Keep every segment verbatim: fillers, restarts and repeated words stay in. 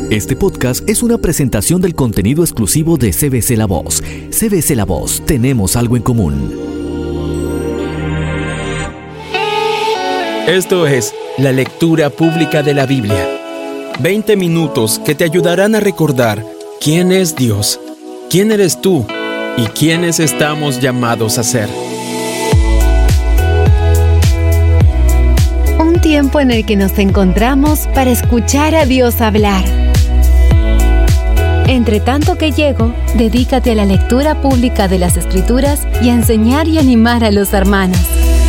Este podcast es una presentación del contenido exclusivo de C B C La Voz. C B C La Voz, tenemos algo en común. Esto es la lectura pública de la Biblia. veinte minutos que te ayudarán a recordar quién es Dios, quién eres tú y quiénes estamos llamados a ser. Un tiempo en el que nos encontramos para escuchar a Dios hablar. Entre tanto que llego, dedícate a la lectura pública de las Escrituras y a enseñar y animar a los hermanos.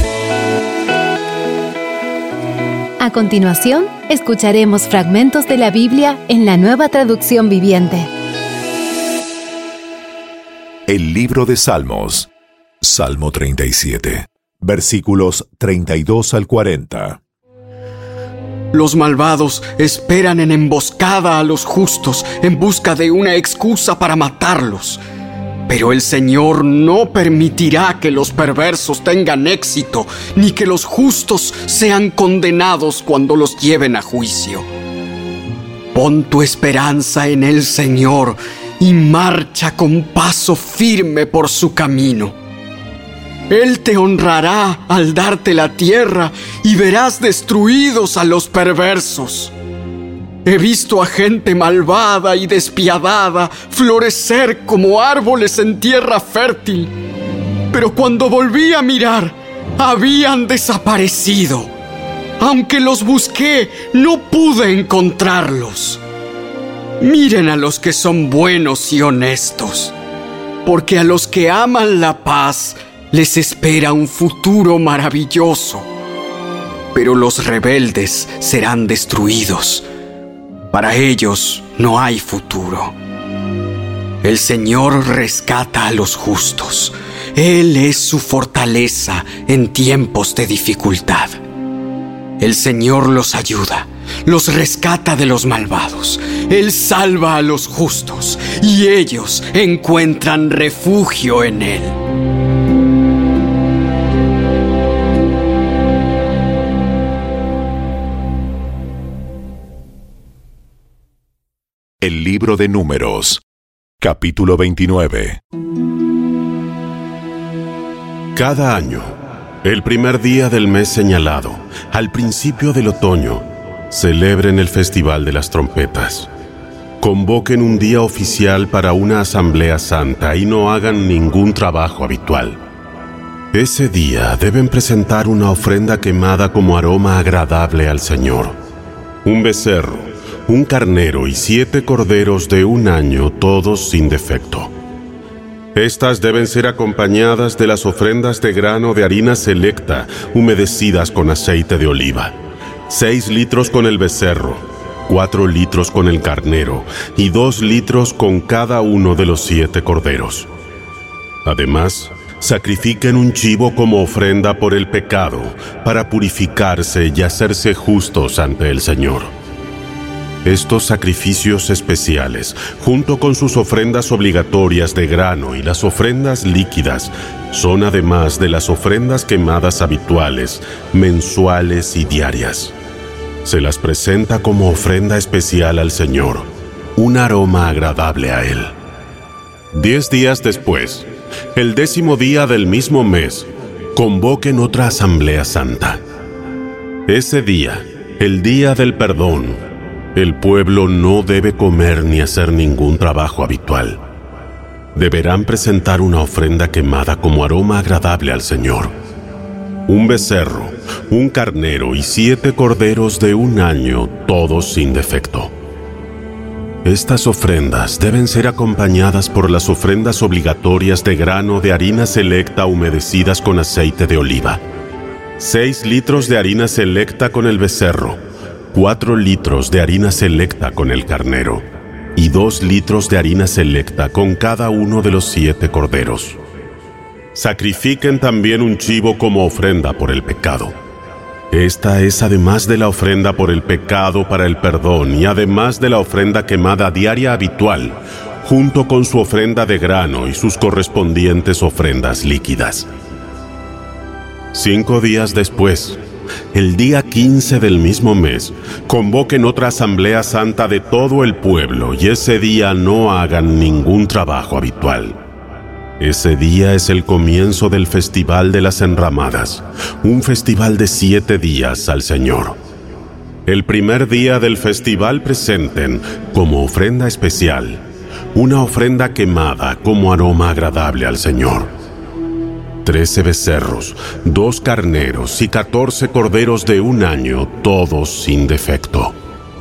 A continuación, escucharemos fragmentos de la Biblia en la Nueva Traducción Viviente. El libro de Salmos, Salmo treinta y siete, versículos treinta y dos al cuarenta. Los malvados esperan en emboscada a los justos en busca de una excusa para matarlos. Pero el Señor no permitirá que los perversos tengan éxito, ni que los justos sean condenados cuando los lleven a juicio. Pon tu esperanza en el Señor y marcha con paso firme por su camino. Él te honrará al darte la tierra y verás destruidos a los perversos. He visto a gente malvada y despiadada florecer como árboles en tierra fértil, pero cuando volví a mirar, habían desaparecido. Aunque los busqué, no pude encontrarlos. Miren a los que son buenos y honestos, porque a los que aman la paz les espera un futuro maravilloso. Pero los rebeldes serán destruidos. Para ellos no hay futuro. El Señor rescata a los justos. Él es su fortaleza en tiempos de dificultad. El Señor los ayuda, los rescata de los malvados. Él salva a los justos y ellos encuentran refugio en Él. El libro de Números, capítulo veintinueve. Cada año, el primer día del mes señalado, al principio del otoño, celebren el Festival de las Trompetas. Convoquen un día oficial para una asamblea santa y no hagan ningún trabajo habitual. Ese día deben presentar una ofrenda quemada como aroma agradable al Señor. Un becerro, un carnero y siete corderos de un año, todos sin defecto. Estas deben ser acompañadas de las ofrendas de grano de harina selecta, humedecidas con aceite de oliva. Seis litros con el becerro, cuatro litros con el carnero y dos litros con cada uno de los siete corderos. Además, sacrifiquen un chivo como ofrenda por el pecado, para purificarse y hacerse justos ante el Señor. Estos sacrificios especiales, junto con sus ofrendas obligatorias de grano y las ofrendas líquidas, son además de las ofrendas quemadas habituales, mensuales y diarias. Se las presenta como ofrenda especial al Señor, un aroma agradable a Él. Diez días después, el décimo día del mismo mes, convoquen otra asamblea santa. Ese día, el día del perdón, el pueblo no debe comer ni hacer ningún trabajo habitual. Deberán presentar una ofrenda quemada como aroma agradable al Señor. Un becerro, un carnero y siete corderos de un año, todos sin defecto. Estas ofrendas deben ser acompañadas por las ofrendas obligatorias de grano de harina selecta humedecidas con aceite de oliva. Seis litros de harina selecta con el becerro, cuatro litros de harina selecta con el carnero y dos litros de harina selecta con cada uno de los siete corderos. Sacrifiquen también un chivo como ofrenda por el pecado. Esta es además de la ofrenda por el pecado para el perdón y además de la ofrenda quemada diaria habitual, junto con su ofrenda de grano y sus correspondientes ofrendas líquidas. Cinco días después, el día quince del mismo mes, convoquen otra asamblea santa de todo el pueblo y ese día no hagan ningún trabajo habitual. Ese día es el comienzo del Festival de las Enramadas, un festival de siete días al Señor. El primer día del festival presenten, como ofrenda especial, una ofrenda quemada como aroma agradable al Señor. Trece becerros, dos carneros y catorce corderos de un año, todos sin defecto.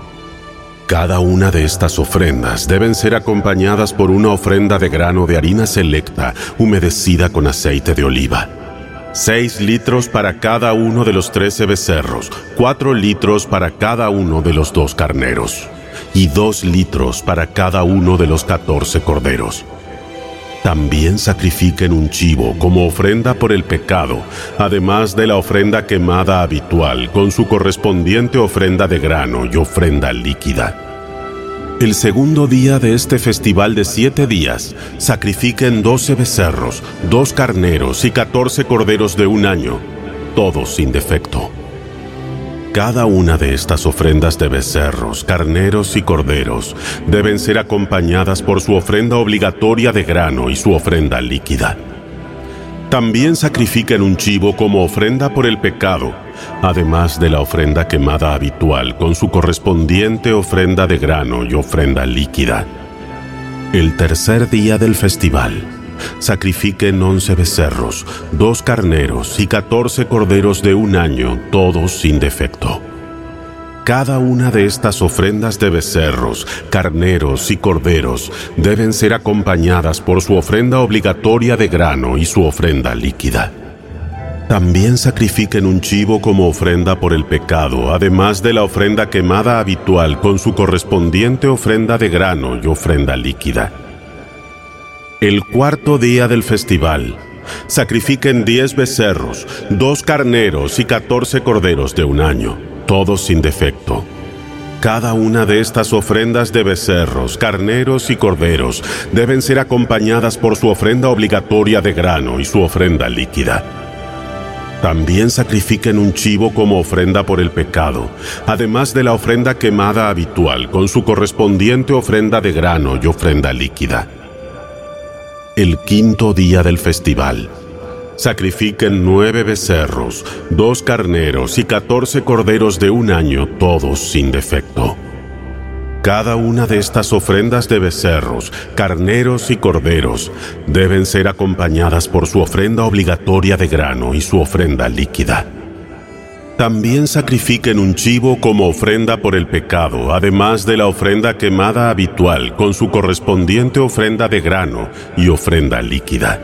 Cada una de estas ofrendas deben ser acompañadas por una ofrenda de grano de harina selecta, humedecida con aceite de oliva. Seis litros para cada uno de los trece becerros, cuatro litros para cada uno de los dos carneros, y dos litros para cada uno de los catorce corderos. También sacrifiquen un chivo como ofrenda por el pecado, además de la ofrenda quemada habitual, con su correspondiente ofrenda de grano y ofrenda líquida. El segundo día de este festival de siete días, sacrifiquen doce becerros, dos carneros y catorce corderos de un año, todos sin defecto. Cada una de estas ofrendas de becerros, carneros y corderos deben ser acompañadas por su ofrenda obligatoria de grano y su ofrenda líquida. También sacrifiquen un chivo como ofrenda por el pecado, además de la ofrenda quemada habitual con su correspondiente ofrenda de grano y ofrenda líquida. El tercer día del festival, sacrifiquen once becerros, dos carneros y catorce corderos de un año, todos sin defecto. Cada una de estas ofrendas de becerros, carneros y corderos deben ser acompañadas por su ofrenda obligatoria de grano y su ofrenda líquida. También sacrifiquen un chivo como ofrenda por el pecado, además de la ofrenda quemada habitual con su correspondiente ofrenda de grano y ofrenda líquida. El cuarto día del festival, sacrifiquen diez becerros, dos carneros y catorce corderos de un año, todos sin defecto. Cada una de estas ofrendas de becerros, carneros y corderos deben ser acompañadas por su ofrenda obligatoria de grano y su ofrenda líquida. También sacrifiquen un chivo como ofrenda por el pecado, además de la ofrenda quemada habitual con su correspondiente ofrenda de grano y ofrenda líquida. El quinto día del festival, sacrifiquen nueve becerros, dos carneros y catorce corderos de un año, todos sin defecto. Cada una de estas ofrendas de becerros, carneros y corderos deben ser acompañadas por su ofrenda obligatoria de grano y su ofrenda líquida. También sacrifiquen un chivo como ofrenda por el pecado, además de la ofrenda quemada habitual con su correspondiente ofrenda de grano y ofrenda líquida.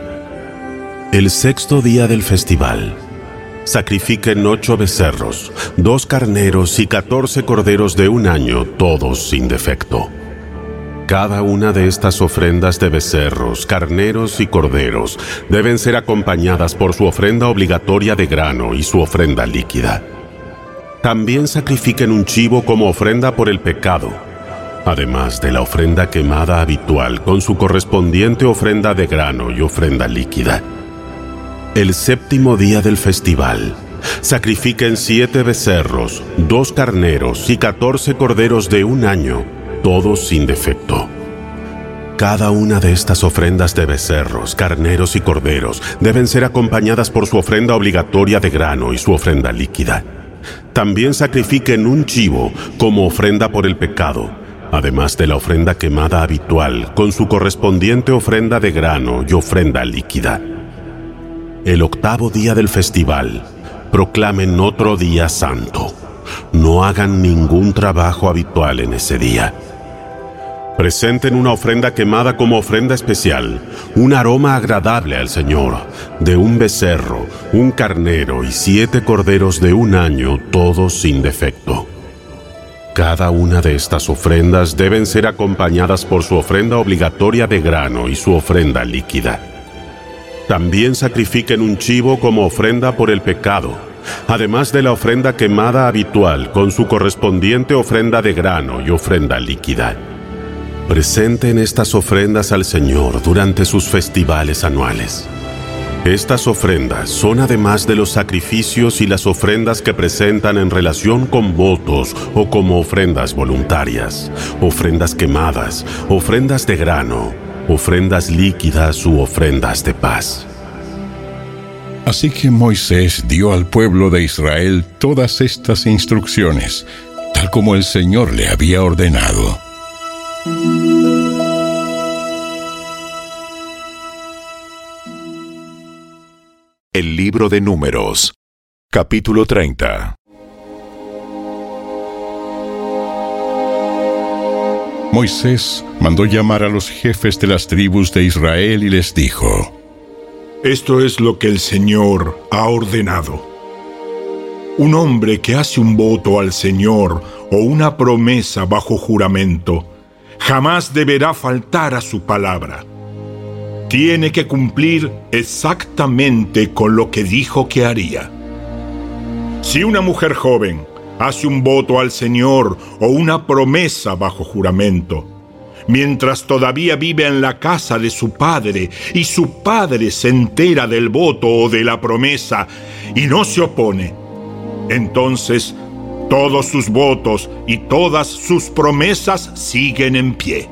El sexto día del festival, sacrifiquen ocho becerros, dos carneros y catorce corderos de un año, todos sin defecto. Cada una de estas ofrendas de becerros, carneros y corderos deben ser acompañadas por su ofrenda obligatoria de grano y su ofrenda líquida. También sacrifiquen un chivo como ofrenda por el pecado, además de la ofrenda quemada habitual con su correspondiente ofrenda de grano y ofrenda líquida. El séptimo día del festival, sacrifiquen siete becerros, dos carneros y catorce corderos de un año, todos sin defecto. Cada una de estas ofrendas de becerros, carneros y corderos deben ser acompañadas por su ofrenda obligatoria de grano y su ofrenda líquida. También sacrifiquen un chivo como ofrenda por el pecado, además de la ofrenda quemada habitual con su correspondiente ofrenda de grano y ofrenda líquida. El octavo día del festival, proclamen otro día santo. No hagan ningún trabajo habitual en ese día. Presenten una ofrenda quemada como ofrenda especial, un aroma agradable al Señor, de un becerro, un carnero y siete corderos de un año, todos sin defecto. Cada una de estas ofrendas deben ser acompañadas por su ofrenda obligatoria de grano y su ofrenda líquida. También sacrifiquen un chivo como ofrenda por el pecado, además de la ofrenda quemada habitual con su correspondiente ofrenda de grano y ofrenda líquida. Presenten estas ofrendas al Señor durante sus festivales anuales. Estas ofrendas son además de los sacrificios y las ofrendas que presentan en relación con votos o como ofrendas voluntarias, ofrendas quemadas, ofrendas de grano, ofrendas líquidas u ofrendas de paz. Así que Moisés dio al pueblo de Israel todas estas instrucciones, tal como el Señor le había ordenado. El libro de Números, capítulo treinta. Moisés mandó llamar a los jefes de las tribus de Israel y les dijo: Esto es lo que el Señor ha ordenado. Un hombre que hace un voto al Señor o una promesa bajo juramento, jamás deberá faltar a su palabra. Tiene que cumplir exactamente con lo que dijo que haría. Si una mujer joven hace un voto al Señor o una promesa bajo juramento, mientras todavía vive en la casa de su padre y su padre se entera del voto o de la promesa y no se opone, entonces todos sus votos y todas sus promesas siguen en pie.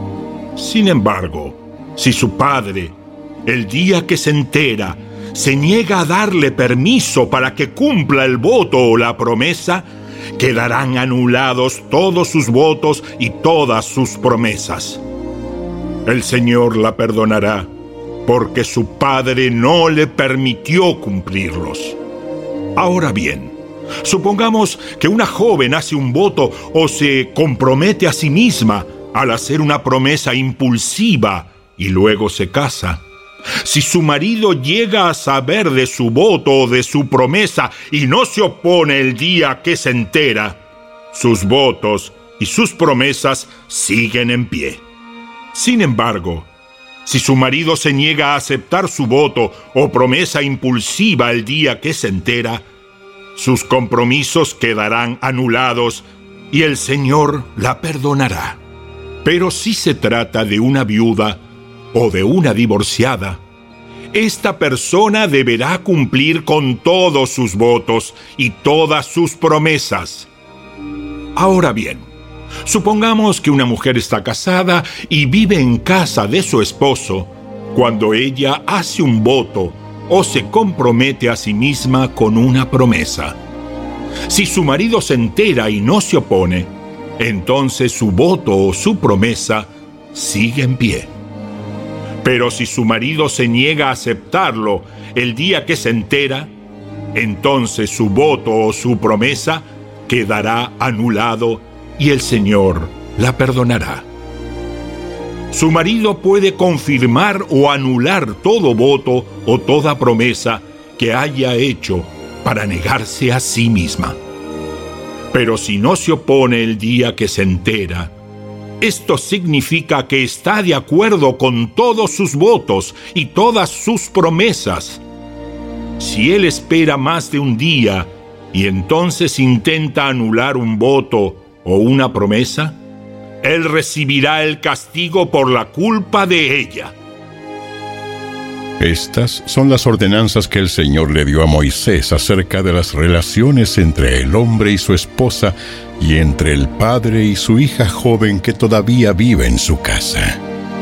Sin embargo, si su padre, el día que se entera, se niega a darle permiso para que cumpla el voto o la promesa, quedarán anulados todos sus votos y todas sus promesas. El Señor la perdonará, porque su padre no le permitió cumplirlos. Ahora bien, supongamos que una joven hace un voto o se compromete a sí misma al hacer una promesa impulsiva y luego se casa. Si su marido llega a saber de su voto o de su promesa y no se opone el día que se entera, sus votos y sus promesas siguen en pie. Sin embargo, si su marido se niega a aceptar su voto o promesa impulsiva el día que se entera, sus compromisos quedarán anulados y el Señor la perdonará. Pero si se trata de una viuda o de una divorciada, esta persona deberá cumplir con todos sus votos y todas sus promesas. Ahora bien, supongamos que una mujer está casada y vive en casa de su esposo cuando ella hace un voto o se compromete a sí misma con una promesa. Si su marido se entera y no se opone, entonces su voto o su promesa sigue en pie. Pero si su marido se niega a aceptarlo el día que se entera, entonces su voto o su promesa quedará anulado y el Señor la perdonará. Su marido puede confirmar o anular todo voto o toda promesa que haya hecho para negarse a sí misma. Pero si no se opone el día que se entera, esto significa que está de acuerdo con todos sus votos y todas sus promesas. Si él espera más de un día y entonces intenta anular un voto o una promesa, él recibirá el castigo por la culpa de ella. Estas son las ordenanzas que el Señor le dio a Moisés acerca de las relaciones entre el hombre y su esposa y entre el padre y su hija joven que todavía vive en su casa.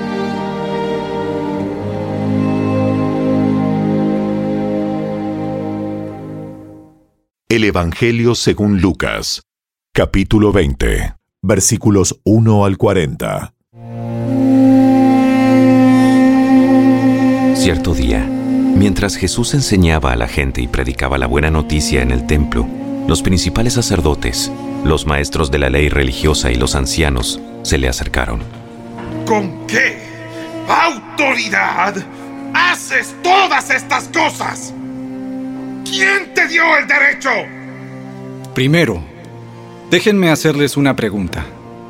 El Evangelio según Lucas, capítulo veinte, versículos uno al cuarenta. Cierto día, mientras Jesús enseñaba a la gente y predicaba la buena noticia en el templo, los principales sacerdotes, los maestros de la ley religiosa y los ancianos se le acercaron. ¿Con qué autoridad haces todas estas cosas? ¿Quién te dio el derecho? Primero, déjenme hacerles una pregunta.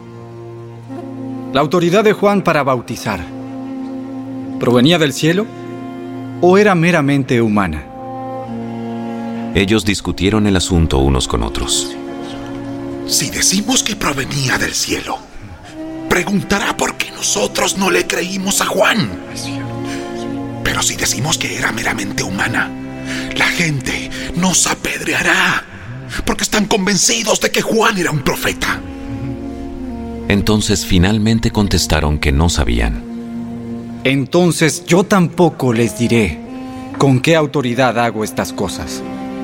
¿La autoridad de Juan para bautizar provenía del cielo o era meramente humana? Ellos discutieron el asunto unos con otros. Si decimos que provenía del cielo, preguntará por qué nosotros no le creímos a Juan. Pero Pero si decimos que era meramente humana, la gente nos apedreará, porque están convencidos de que Juan era un profeta. Entonces finalmente contestaron que no sabían. Entonces yo tampoco les diré con qué autoridad hago estas cosas.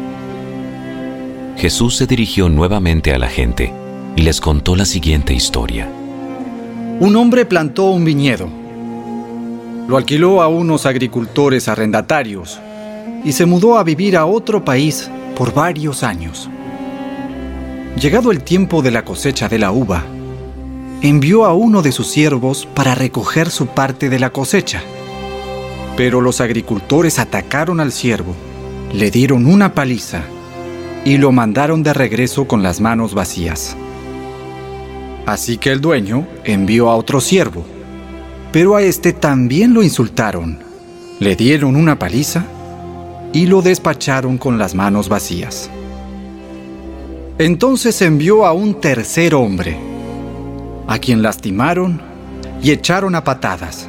Jesús se dirigió nuevamente a la gente y les contó la siguiente historia. Un hombre plantó un viñedo, lo alquiló a unos agricultores arrendatarios y se mudó a vivir a otro país por varios años. Llegado el tiempo de la cosecha de la uva, envió a uno de sus siervos para recoger su parte de la cosecha. Pero los agricultores atacaron al siervo, le dieron una paliza y lo mandaron de regreso con las manos vacías. Así que el dueño envió a otro siervo, pero a este también lo insultaron, le dieron una paliza y lo despacharon con las manos vacías. Entonces envió a un tercer hombre, a quien lastimaron y echaron a patadas.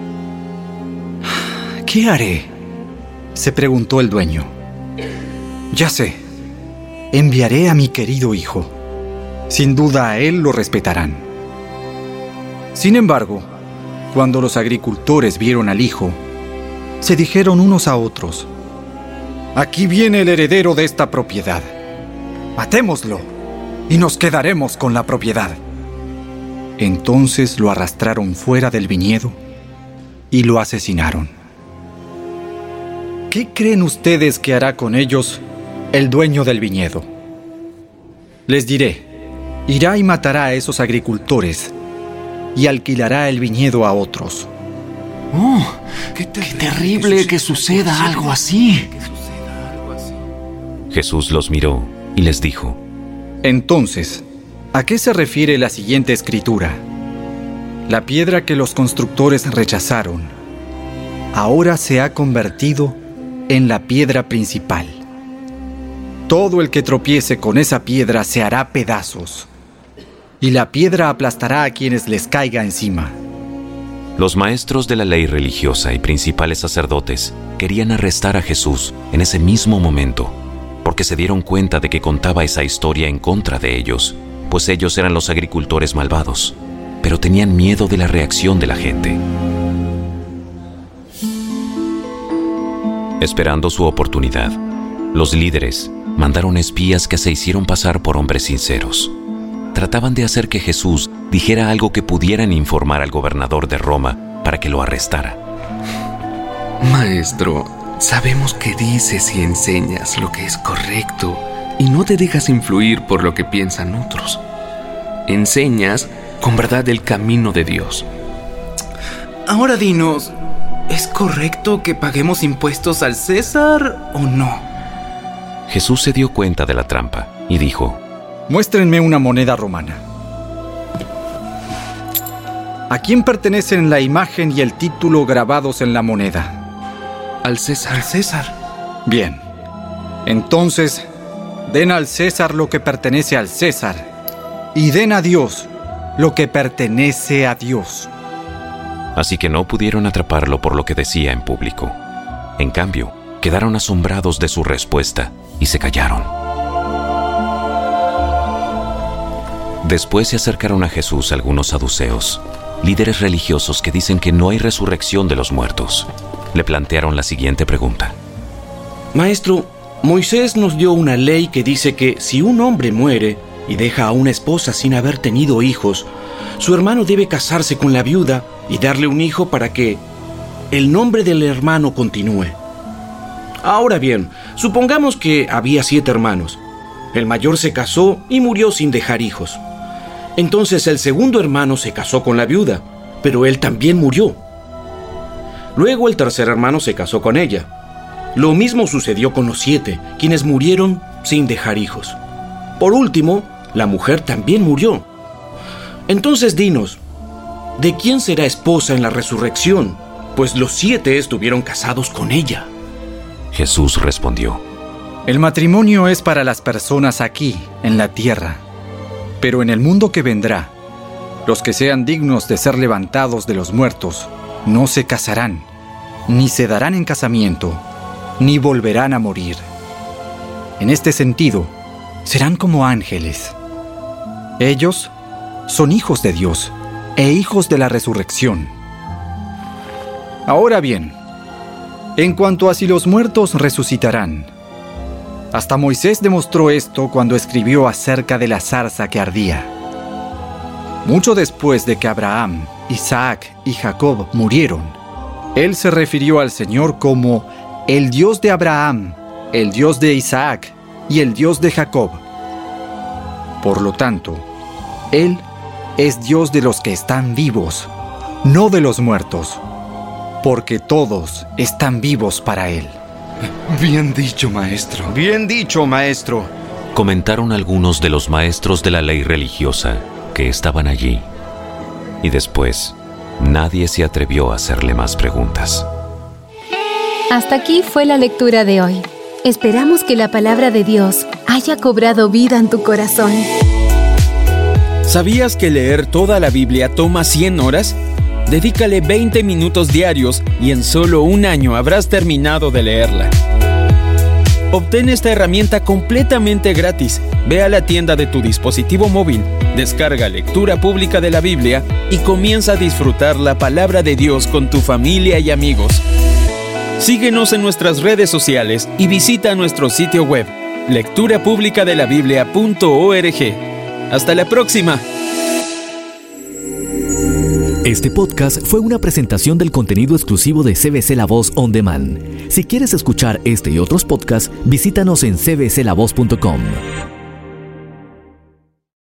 ¿Qué haré?, se preguntó el dueño. Ya sé, enviaré a mi querido hijo. Sin duda a él lo respetarán. Sin embargo, cuando los agricultores vieron al hijo, se dijeron unos a otros: aquí viene el heredero de esta propiedad. Matémoslo y nos quedaremos con la propiedad. Entonces lo arrastraron fuera del viñedo y lo asesinaron. ¿Qué creen ustedes que hará con ellos el dueño del viñedo? Les diré, irá y matará a esos agricultores y alquilará el viñedo a otros. ¡Oh! ¡Qué, qué terrible que suceda algo así! Jesús los miró y les dijo: Entonces, ¿a qué se refiere la siguiente escritura? La piedra que los constructores rechazaron, ahora se ha convertido en la piedra principal. Todo el que tropiece con esa piedra se hará pedazos, y la piedra aplastará a quienes les caiga encima. Los maestros de la ley religiosa y principales sacerdotes querían arrestar a Jesús en ese mismo momento, porque se dieron cuenta de que contaba esa historia en contra de ellos, pues ellos eran los agricultores malvados, pero tenían miedo de la reacción de la gente. Esperando su oportunidad, los líderes mandaron espías que se hicieron pasar por hombres sinceros. Trataban de hacer que Jesús dijera algo que pudieran informar al gobernador de Roma para que lo arrestara. Maestro, sabemos que dices y enseñas lo que es correcto y no te dejas influir por lo que piensan otros. Enseñas con verdad el camino de Dios. Ahora dinos, ¿es correcto que paguemos impuestos al César o no? Jesús se dio cuenta de la trampa y dijo: Muéstrenme una moneda romana. ¿A quién pertenecen la imagen y el título grabados en la moneda? Al César. Al César. Bien. Entonces, den al César lo que pertenece al César, y den a Dios lo que pertenece a Dios. Así que no pudieron atraparlo por lo que decía en público. En cambio, quedaron asombrados de su respuesta y se callaron. Después se acercaron a Jesús algunos saduceos, líderes religiosos que dicen que no hay resurrección de los muertos. Le plantearon la siguiente pregunta: Maestro, Moisés nos dio una ley que dice que si un hombre muere y deja a una esposa sin haber tenido hijos, su hermano debe casarse con la viuda y darle un hijo para que el nombre del hermano continúe. Ahora bien, supongamos que había siete hermanos. El mayor se casó y murió sin dejar hijos. Entonces el segundo hermano se casó con la viuda, pero él también murió. Luego el tercer hermano se casó con ella. Lo mismo sucedió con los siete, quienes murieron sin dejar hijos. Por último, la mujer también murió. Entonces dinos, ¿de quién será esposa en la resurrección? Pues los siete estuvieron casados con ella. Jesús respondió: El matrimonio es para las personas aquí, en la tierra. Pero en el mundo que vendrá, los que sean dignos de ser levantados de los muertos no se casarán, ni se darán en casamiento, ni volverán a morir. En este sentido, serán como ángeles. Ellos son hijos de Dios e hijos de la resurrección. Ahora bien, en cuanto a si los muertos resucitarán, hasta Moisés demostró esto cuando escribió acerca de la zarza que ardía. Mucho después de que Abraham, Isaac y Jacob murieron, él se refirió al Señor como el Dios de Abraham, el Dios de Isaac y el Dios de Jacob. Por lo tanto, Él es Dios de los que están vivos, no de los muertos, porque todos están vivos para Él. Bien dicho, maestro. Bien dicho, maestro. Comentaron algunos de los maestros de la ley religiosa que estaban allí. Y después, nadie se atrevió a hacerle más preguntas. Hasta aquí fue la lectura de hoy. Esperamos que la palabra de Dios haya cobrado vida en tu corazón. ¿Sabías que leer toda la Biblia toma cien horas? Dedícale veinte minutos diarios y en solo un año habrás terminado de leerla. Obtén esta herramienta completamente gratis. Ve a la tienda de tu dispositivo móvil, descarga Lectura Pública de la Biblia y comienza a disfrutar la palabra de Dios con tu familia y amigos. Síguenos en nuestras redes sociales y visita nuestro sitio web, lectura pública de la biblia punto org. ¡Hasta la próxima! Este podcast fue una presentación del contenido exclusivo de C B C La Voz On Demand. Si quieres escuchar este y otros podcasts, visítanos en c b c la voz punto com.